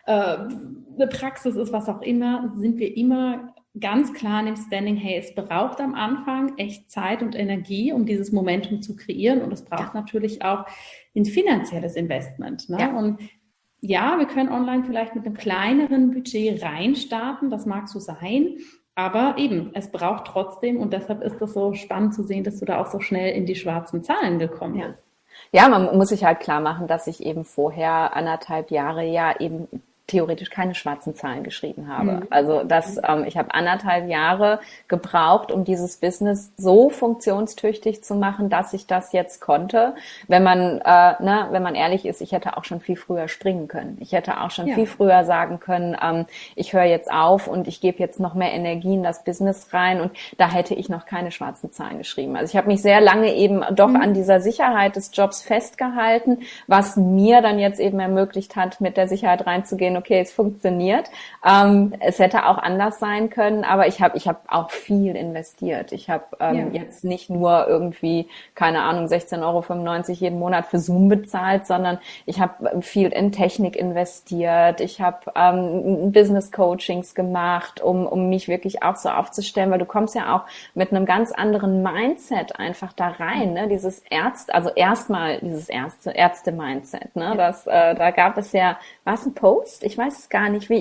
S1: eine Praxis ist, was auch immer, sind wir immer ganz klar in dem Standing, hey, es braucht am Anfang echt Zeit und Energie, um dieses Momentum zu kreieren, und es braucht natürlich auch ein finanzielles Investment, ne? Und ja, wir können online vielleicht mit einem kleineren Budget reinstarten, das mag so sein, aber eben, es braucht trotzdem, und deshalb ist es so spannend zu sehen, dass du da auch so schnell in die schwarzen Zahlen gekommen bist.
S2: Ja, man muss sich halt klar machen, dass ich eben vorher 1,5 Jahre eben theoretisch keine schwarzen Zahlen geschrieben habe. Also ich habe 1,5 Jahre gebraucht, um dieses Business so funktionstüchtig zu machen, dass ich das jetzt konnte. Wenn man ehrlich ist, ich hätte auch schon viel früher springen können. Ich hätte auch schon viel früher sagen können, ich höre jetzt auf und ich gebe jetzt noch mehr Energie in das Business rein, und da hätte ich noch keine schwarzen Zahlen geschrieben. Also ich habe mich sehr lange eben doch an dieser Sicherheit des Jobs festgehalten, was mir dann jetzt eben ermöglicht hat, mit der Sicherheit reinzugehen, okay, es funktioniert. Es hätte auch anders sein können, aber ich habe auch viel investiert. Ich habe jetzt nicht nur irgendwie, keine Ahnung, 16,95 € jeden Monat für Zoom bezahlt, sondern ich habe viel in Technik investiert. Ich habe Business-Coachings gemacht, um mich wirklich auch so aufzustellen, weil du kommst ja auch mit einem ganz anderen Mindset einfach da rein, ne? Dieses Ärzte-Mindset, ne? Da gab es ja, war es ein Post? Ich weiß es gar nicht,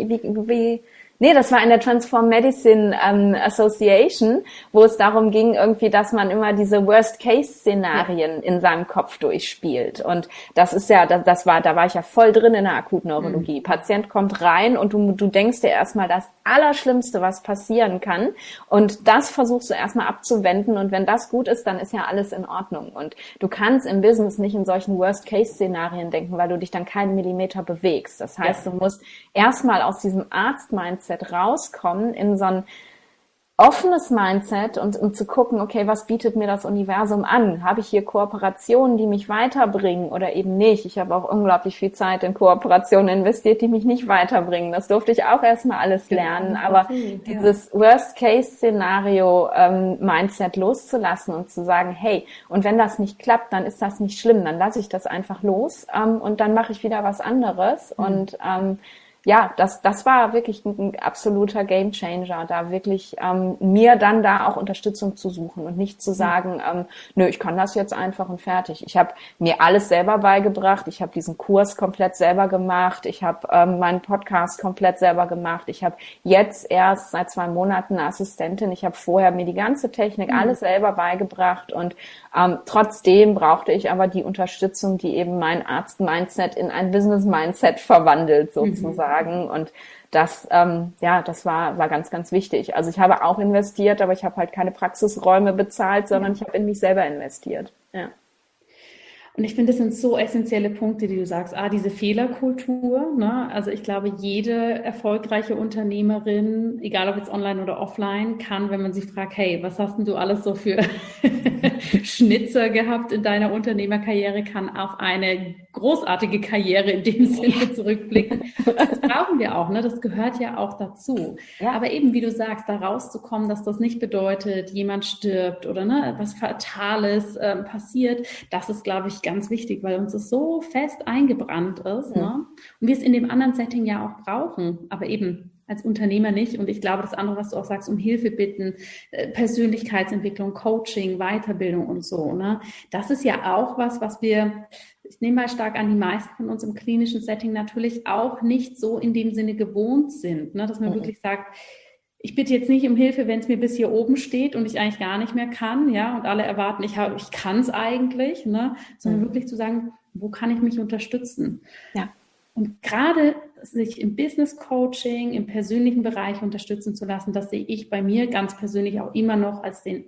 S2: nee, das war in der Transform Medicine Association, wo es darum ging, irgendwie, dass man immer diese Worst-Case-Szenarien in seinem Kopf durchspielt. Und das ist ja, da war ich ja voll drin in der Akutneurologie. Patient kommt rein und du denkst dir erstmal das Allerschlimmste, was passieren kann. Und das versuchst du erstmal abzuwenden. Und wenn das gut ist, dann ist ja alles in Ordnung. Und du kannst im Business nicht in solchen Worst-Case-Szenarien denken, weil du dich dann keinen Millimeter bewegst. Das heißt, du musst erstmal aus diesem Arzt-Mindset rauskommen in so ein offenes Mindset und um zu gucken, okay, was bietet mir das Universum an? Habe ich hier Kooperationen, die mich weiterbringen oder eben nicht? Ich habe auch unglaublich viel Zeit in Kooperationen investiert, die mich nicht weiterbringen. Das durfte ich auch erstmal alles lernen. Aber dieses Worst-Case-Szenario Mindset loszulassen und zu sagen, hey, und wenn das nicht klappt, dann ist das nicht schlimm, dann lasse ich das einfach los und dann mache ich wieder was anderes. Und ja, das war wirklich ein absoluter Gamechanger, da wirklich mir dann da auch Unterstützung zu suchen und nicht zu sagen, nö, ich kann das jetzt einfach und fertig. Ich habe mir alles selber beigebracht, ich habe diesen Kurs komplett selber gemacht, ich habe meinen Podcast komplett selber gemacht, ich habe jetzt erst seit 2 Monaten eine Assistentin, ich habe vorher mir die ganze Technik alles selber beigebracht, und trotzdem brauchte ich aber die Unterstützung, die eben mein Arzt-Mindset in ein Business-Mindset verwandelt sozusagen. Und das war ganz, ganz wichtig. Also ich habe auch investiert, aber ich habe halt keine Praxisräume bezahlt, sondern ich habe in mich selber investiert. Ja.
S1: Und ich finde, das sind so essentielle Punkte, die du sagst. Diese Fehlerkultur, ne? Also ich glaube, jede erfolgreiche Unternehmerin, egal ob jetzt online oder offline, kann, wenn man sie fragt, hey, was hast denn du alles so für Schnitzer gehabt in deiner Unternehmerkarriere, kann auf eine großartige Karriere in dem Sinne zurückblicken. Das brauchen wir auch, ne? Das gehört ja auch dazu. Ja. Aber eben, wie du sagst, da rauszukommen, dass das nicht bedeutet, jemand stirbt oder was Fatales passiert, das ist, glaube ich, ganz wichtig, weil uns das so fest eingebrannt ist, ne? Und wir es in dem anderen Setting ja auch brauchen, aber eben als Unternehmer nicht. Und ich glaube, das andere, was du auch sagst, um Hilfe bitten, Persönlichkeitsentwicklung, Coaching, Weiterbildung und so, ne? Das ist ja auch was wir, ich nehme mal stark an, die meisten von uns im klinischen Setting natürlich auch nicht so in dem Sinne gewohnt sind, ne? Dass man wirklich sagt, ich bitte jetzt nicht um Hilfe, wenn es mir bis hier oben steht und ich eigentlich gar nicht mehr kann, ja, und alle erwarten, ich kann es eigentlich, ne, sondern wirklich zu sagen, wo kann ich mich unterstützen?
S2: Ja.
S1: Und gerade sich im Business Coaching, im persönlichen Bereich unterstützen zu lassen, das sehe ich bei mir ganz persönlich auch immer noch als den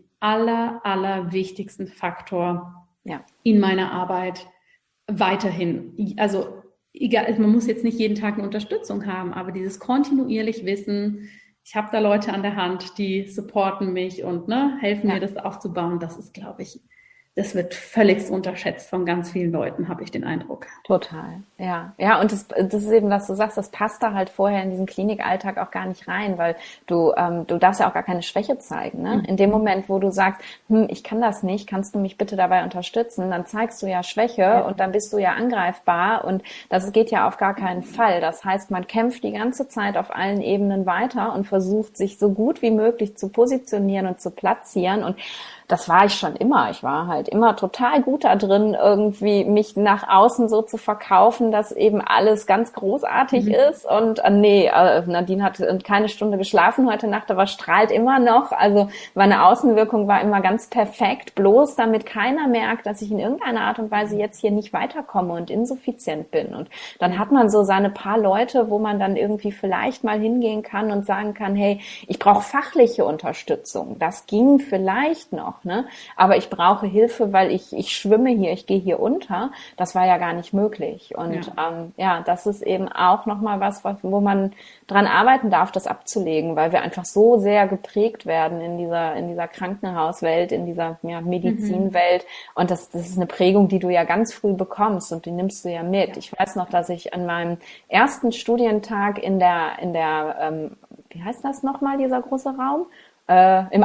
S1: aller wichtigsten Faktor in meiner Arbeit weiterhin. Also egal, man muss jetzt nicht jeden Tag eine Unterstützung haben, aber dieses kontinuierlich Wissen, ich habe da Leute an der Hand, die supporten mich und helfen mir, das aufzubauen, das ist, glaube ich, das wird völlig unterschätzt von ganz vielen Leuten, habe ich den Eindruck.
S2: Total, ja. Ja, und das ist eben, was du sagst, das passt da halt vorher in diesen Klinikalltag auch gar nicht rein, weil du darfst ja auch gar keine Schwäche zeigen, ne? In dem Moment, wo du sagst, ich kann das nicht, kannst du mich bitte dabei unterstützen, dann zeigst du ja Schwäche und dann bist du ja angreifbar und das geht ja auf gar keinen Fall. Das heißt, man kämpft die ganze Zeit auf allen Ebenen weiter und versucht, sich so gut wie möglich zu positionieren und zu platzieren, und das war ich schon immer. Ich war halt immer total gut da drin, irgendwie mich nach außen so zu verkaufen, dass eben alles ganz großartig ist. Und Nadine hat keine Stunde geschlafen heute Nacht, aber strahlt immer noch. Also meine Außenwirkung war immer ganz perfekt, bloß damit keiner merkt, dass ich in irgendeiner Art und Weise jetzt hier nicht weiterkomme und insuffizient bin. Und dann hat man so seine paar Leute, wo man dann irgendwie vielleicht mal hingehen kann und sagen kann, hey, ich brauche fachliche Unterstützung. Das ging vielleicht noch. Ne? Aber ich brauche Hilfe, weil ich schwimme hier, ich gehe hier unter. Das war ja gar nicht möglich. Und das ist eben auch nochmal was, wo man dran arbeiten darf, das abzulegen, weil wir einfach so sehr geprägt werden in dieser Krankenhauswelt, in dieser Medizinwelt. Und das ist eine Prägung, die du ja ganz früh bekommst und die nimmst du ja mit. Ich weiß noch, dass ich an meinem ersten Studientag in der wie heißt das nochmal, dieser große Raum? Im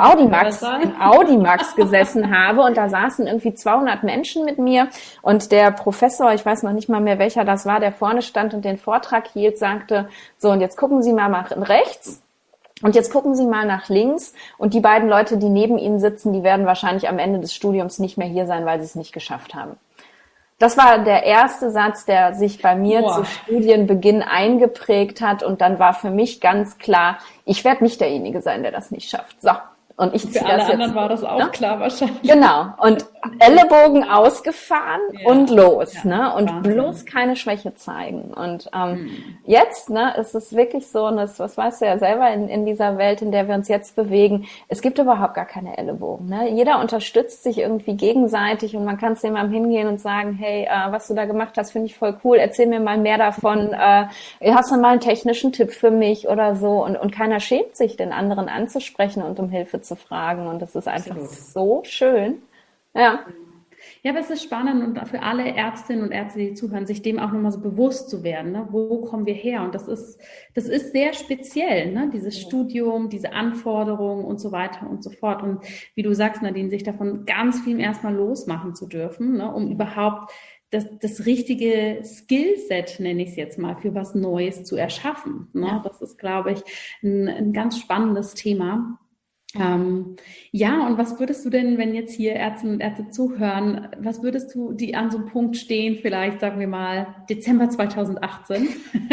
S2: Audimax gesessen habe und da saßen irgendwie 200 Menschen mit mir und der Professor, ich weiß noch nicht mal mehr, welcher das war, der vorne stand und den Vortrag hielt, sagte, so, und jetzt gucken Sie mal nach rechts und jetzt gucken Sie mal nach links und die beiden Leute, die neben Ihnen sitzen, die werden wahrscheinlich am Ende des Studiums nicht mehr hier sein, weil sie es nicht geschafft haben. Das war der erste Satz, der sich bei mir zu Studienbeginn eingeprägt hat. Und dann war für mich ganz klar, ich werde nicht derjenige sein, der das nicht schafft. So. Und ich ziehe das jetzt. Für alle anderen
S1: war das auch klar wahrscheinlich.
S2: Genau. Und Ellenbogen ausgefahren und los, ne? Und Wahnsinn. Bloß keine Schwäche zeigen. Und jetzt, ne, ist es wirklich so, und das weißt du ja selber in dieser Welt, in der wir uns jetzt bewegen, es gibt überhaupt gar keine Ellenbogen, ne? Jeder unterstützt sich irgendwie gegenseitig und man kann zu jemandem hingehen und sagen, hey, was du da gemacht hast, finde ich voll cool, erzähl mir mal mehr davon, hast du mal einen technischen Tipp für mich oder so, und keiner schämt sich, den anderen anzusprechen und um Hilfe zu fragen, und das ist einfach so schön. Ja.
S1: Ja, aber es ist spannend und für alle Ärztinnen und Ärzte, die zuhören, sich dem auch nochmal so bewusst zu werden, ne? Wo kommen wir her? Und das ist sehr speziell, ne? Dieses Studium, diese Anforderungen und so weiter und so fort. Und wie du sagst, Nadine, sich davon ganz viel erstmal losmachen zu dürfen, ne? Um überhaupt das richtige Skillset, nenne ich es jetzt mal, für was Neues zu erschaffen. Ne? Ja. Das ist, glaube ich, ein ganz spannendes Thema. Und was würdest du denn, wenn jetzt hier Ärztinnen und Ärzte zuhören, was würdest du, die an so einem Punkt stehen, vielleicht sagen wir mal Dezember 2018,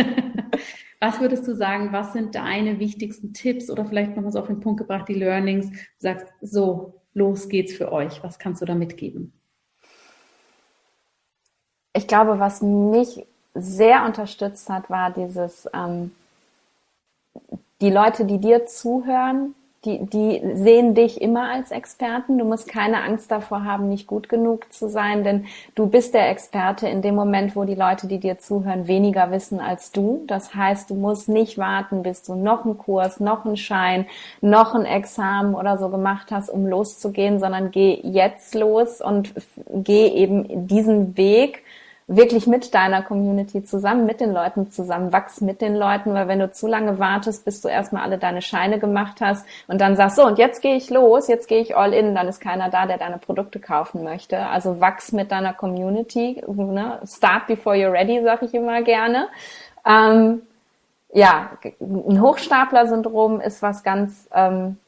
S1: was würdest du sagen, was sind deine wichtigsten Tipps oder vielleicht nochmal so auf den Punkt gebracht, die Learnings, du sagst, so, los geht's für euch, was kannst du da mitgeben?
S2: Ich glaube, was mich sehr unterstützt hat, war dieses, die Leute, die dir zuhören, die sehen dich immer als Experten. Du musst keine Angst davor haben, nicht gut genug zu sein, denn du bist der Experte in dem Moment, wo die Leute, die dir zuhören, weniger wissen als du. Das heißt, du musst nicht warten, bis du noch einen Kurs, noch einen Schein, noch ein Examen oder so gemacht hast, um loszugehen, sondern geh jetzt los und geh eben diesen Weg wirklich mit deiner Community zusammen, mit den Leuten zusammen, wachs mit den Leuten, weil wenn du zu lange wartest, bis du erstmal alle deine Scheine gemacht hast und dann sagst, so, und jetzt gehe ich los, jetzt gehe ich all in, dann ist keiner da, der deine Produkte kaufen möchte. Also wachs mit deiner Community, ne? Start before you're ready, sage ich immer gerne. Ein Hochstapler-Syndrom ist was ganz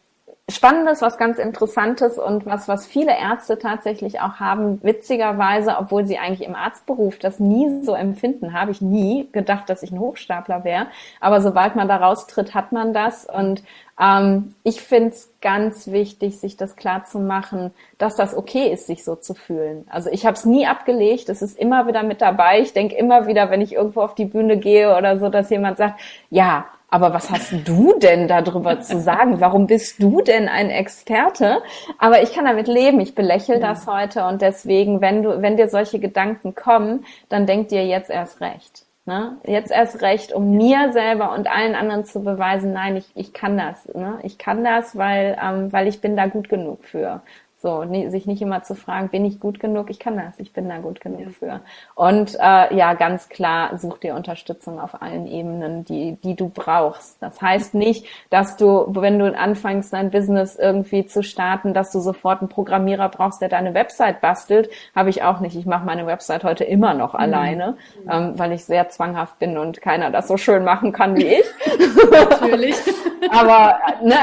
S2: Spannendes, was ganz Interessantes und was viele Ärzte tatsächlich auch haben, witzigerweise, obwohl sie eigentlich im Arztberuf das nie so empfinden, habe ich nie gedacht, dass ich ein Hochstapler wäre. Aber sobald man da raustritt, hat man das. Und ich finde es ganz wichtig, sich das klar zu machen, dass das okay ist, sich so zu fühlen. Also ich habe es nie abgelegt, es ist immer wieder mit dabei. Ich denke immer wieder, wenn ich irgendwo auf die Bühne gehe oder so, dass jemand sagt, ja, aber was hast du denn darüber zu sagen? Warum bist du denn ein Experte? Aber ich kann damit leben. Ich belächle das heute und deswegen, wenn dir solche Gedanken kommen, dann denk dir jetzt erst recht. Ne? Jetzt erst recht, um mir selber und allen anderen zu beweisen, nein, ich kann das. Ne? Ich kann das, weil ich bin da gut genug für. So, sich nicht immer zu fragen, bin ich gut genug? Ich kann das, ich bin da gut genug für. Und ganz klar, such dir Unterstützung auf allen Ebenen, die du brauchst. Das heißt nicht, dass du, wenn du anfängst, dein Business irgendwie zu starten, dass du sofort einen Programmierer brauchst, der deine Website bastelt. Habe ich auch nicht. Ich mache meine Website heute immer noch alleine, weil ich sehr zwanghaft bin und keiner das so schön machen kann wie ich.
S1: Natürlich.
S2: Aber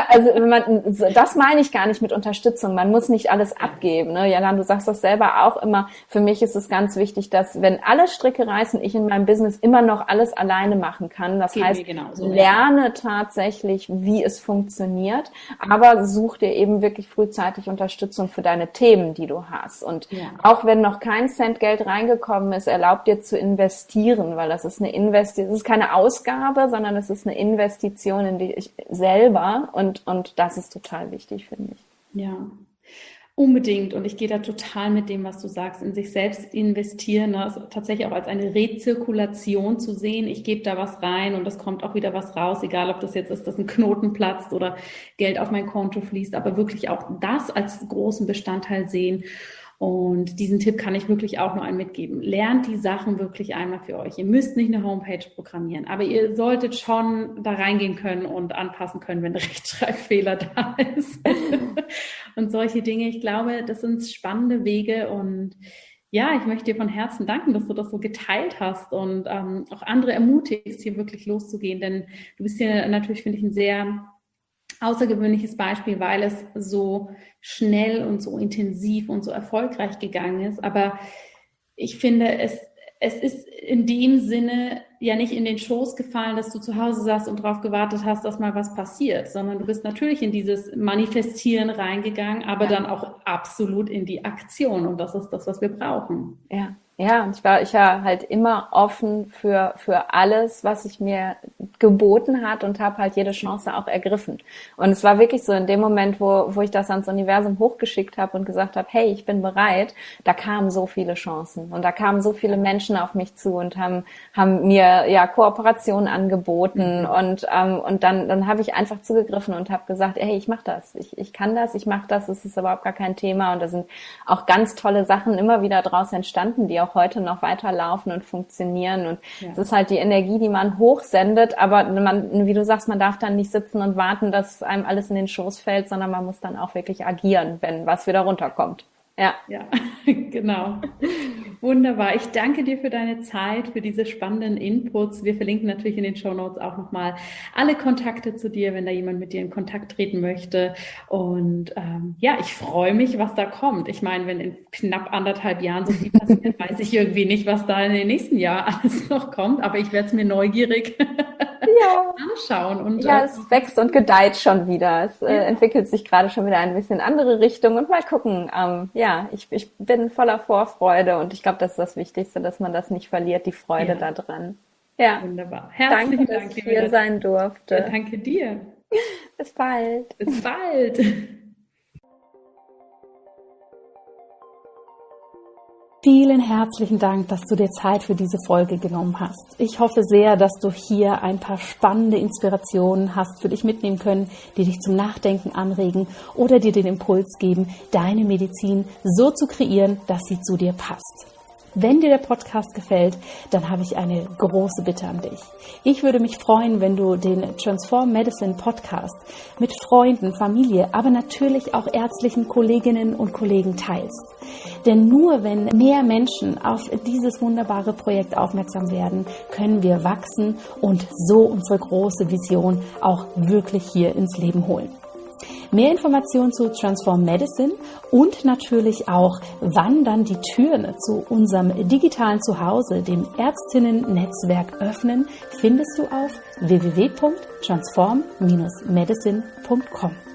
S2: das meine ich gar nicht mit Unterstützung. Man muss nicht alles abgeben. Ne? Jalan, du sagst das selber auch immer. Für mich ist es ganz wichtig, dass, wenn alle Stricke reißen, ich in meinem Business immer noch alles alleine machen kann. Das heißt, lerne tatsächlich, wie es funktioniert, aber such dir eben wirklich frühzeitig Unterstützung für deine Themen, die du hast. Und auch wenn noch kein Cent Geld reingekommen ist, erlaub dir zu investieren, weil das ist es ist keine Ausgabe, sondern es ist eine Investition in dich selber und das ist total wichtig, finde ich.
S1: Ja. Unbedingt. Und ich gehe da total mit dem, was du sagst, in sich selbst investieren, also tatsächlich auch als eine Rezirkulation zu sehen. Ich gebe da was rein und es kommt auch wieder was raus, egal ob das jetzt ist, dass ein Knoten platzt oder Geld auf mein Konto fließt, aber wirklich auch das als großen Bestandteil sehen. Und diesen Tipp kann ich wirklich auch nur allen mitgeben. Lernt die Sachen wirklich einmal für euch. Ihr müsst nicht eine Homepage programmieren, aber ihr solltet schon da reingehen können und anpassen können, wenn ein Rechtschreibfehler da ist. Und solche Dinge. Ich glaube, das sind spannende Wege und ja, ich möchte dir von Herzen danken, dass du das so geteilt hast und auch andere ermutigst, hier wirklich loszugehen, denn du bist hier natürlich, finde ich, ein sehr außergewöhnliches Beispiel, weil es so schnell und so intensiv und so erfolgreich gegangen ist. Aber ich finde, es ist in dem Sinne ja nicht in den Schoß gefallen, dass du zu Hause saßt und darauf gewartet hast, dass mal was passiert, sondern du bist natürlich in dieses Manifestieren reingegangen, aber dann auch absolut in die Aktion. Und das ist das, was wir brauchen.
S2: Ja, und ich war halt immer offen für alles, was sich mir geboten hat und habe halt jede Chance auch ergriffen. Und es war wirklich so in dem Moment, wo ich das ans Universum hochgeschickt habe und gesagt habe, hey, ich bin bereit, da kamen so viele Chancen und da kamen so viele Menschen auf mich zu und haben mir Kooperationen angeboten und dann habe ich einfach zugegriffen und habe gesagt, hey, ich mache das, ich kann das, ich mache das, es ist überhaupt gar kein Thema und da sind auch ganz tolle Sachen immer wieder draus entstanden, die auch heute noch weiterlaufen und funktionieren und es ist halt die Energie, die man hochsendet, aber man, wie du sagst, man darf dann nicht sitzen und warten, dass einem alles in den Schoß fällt, sondern man muss dann auch wirklich agieren, wenn was wieder runterkommt. Ja,
S1: genau. Wunderbar. Ich danke dir für deine Zeit, für diese spannenden Inputs. Wir verlinken natürlich in den Shownotes auch nochmal alle Kontakte zu dir, wenn da jemand mit dir in Kontakt treten möchte. Und ich freue mich, was da kommt. Ich meine, wenn in knapp 1,5 Jahren so viel passiert, weiß ich irgendwie nicht, was da in den nächsten Jahren alles noch kommt. Aber ich werde es mir neugierig anschauen. Und,
S2: es wächst und gedeiht schon wieder. Es entwickelt sich gerade schon wieder ein bisschen andere Richtung. Und mal gucken, ich bin voller Vorfreude und ich glaube, das ist das Wichtigste, dass man das nicht verliert, die Freude daran. Ja,
S1: wunderbar. Herzlichen Dank,
S2: dass ich hier sein durfte.
S1: Ja, danke dir.
S2: Bis bald.
S1: Bis bald. Vielen herzlichen Dank, dass du dir Zeit für diese Folge genommen hast. Ich hoffe sehr, dass du hier ein paar spannende Inspirationen hast für dich mitnehmen können, die dich zum Nachdenken anregen oder dir den Impuls geben, deine Medizin so zu kreieren, dass sie zu dir passt. Wenn dir der Podcast gefällt, dann habe ich eine große Bitte an dich. Ich würde mich freuen, wenn du den Transform Medicine Podcast mit Freunden, Familie, aber natürlich auch ärztlichen Kolleginnen und Kollegen teilst. Denn nur wenn mehr Menschen auf dieses wunderbare Projekt aufmerksam werden, können wir wachsen und so unsere große Vision auch wirklich hier ins Leben holen. Mehr Informationen zu Transform Medicine und natürlich auch, wann dann die Türen zu unserem digitalen Zuhause, dem Ärztinnen-Netzwerk öffnen, findest du auf www.transform-medicine.com.